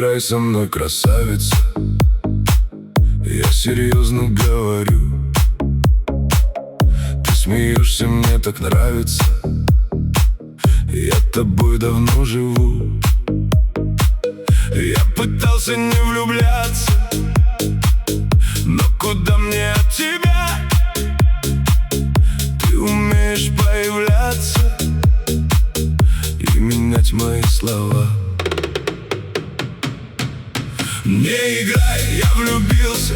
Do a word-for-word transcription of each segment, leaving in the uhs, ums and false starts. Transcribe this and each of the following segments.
играй со мной, красавица, я серьезно говорю. Ты смеешься, мне так нравится, я тобой давно живу. Я пытался не влюбляться, но куда мне от тебя? Ты умеешь появляться и менять мои слова. Не играй, я влюбился,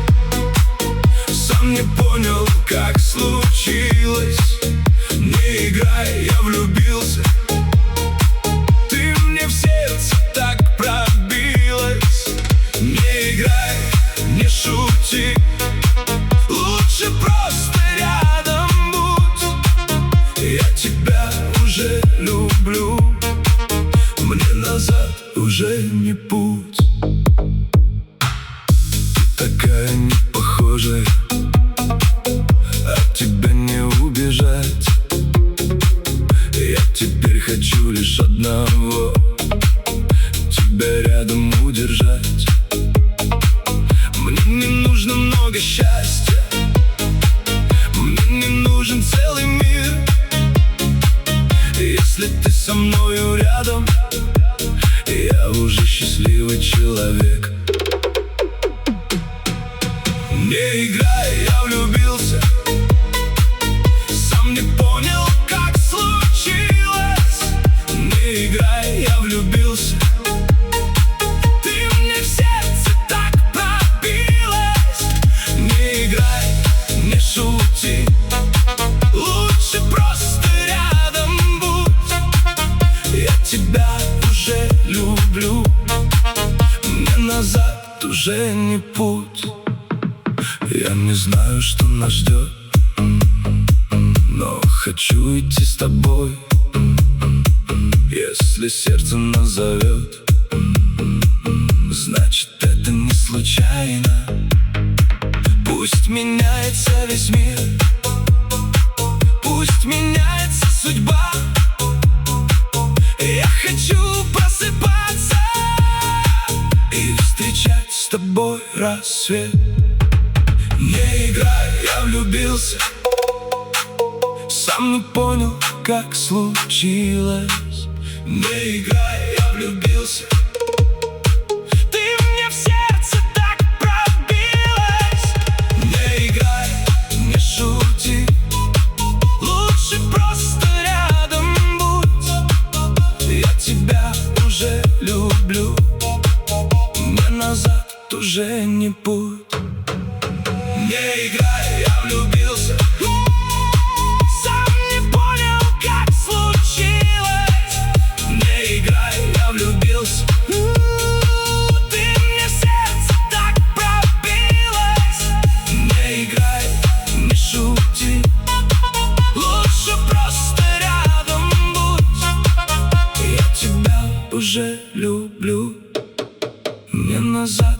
сам не понял, как случилось. Не играй, я влюбился, ты мне в сердце так пробилась. Не играй, не шути, лучше просто рядом будь. Я тебя уже люблю, мне назад уже не путь. Такая не похожая, от тебя не убежать. Я теперь хочу лишь одного, тебя рядом удержать. Мне не нужно много счастья, мне не нужен целый мир. Если ты со мною рядом, я уже счастливый человек. Не играй, я влюбился, сам не понял, как случилось. Не играй, я влюбился, ты мне в сердце так пробилась. Не играй, не шути, лучше просто рядом будь. Я тебя уже люблю, мне назад уже не путь. Я не знаю, что нас ждет, но хочу идти с тобой. Если сердце нас зовет, значит это не случайно. Пусть меняется весь мир, пусть меняется судьба. Я хочу просыпаться и встречать с тобой рассвет. Не играй, я влюбился, сам не понял, как случилось. Не играй, я влюбился, ты мне в сердце так пробилась. Не играй, не шути, лучше просто рядом будь. Я тебя уже люблю, мне назад уже не путь. Не играй, я влюбился, сам не понял, как случилось. Не играй, я влюбился, ты мне в сердце так пробилась. Не играй, не шути, лучше просто рядом будь. Я тебя уже люблю, мне назад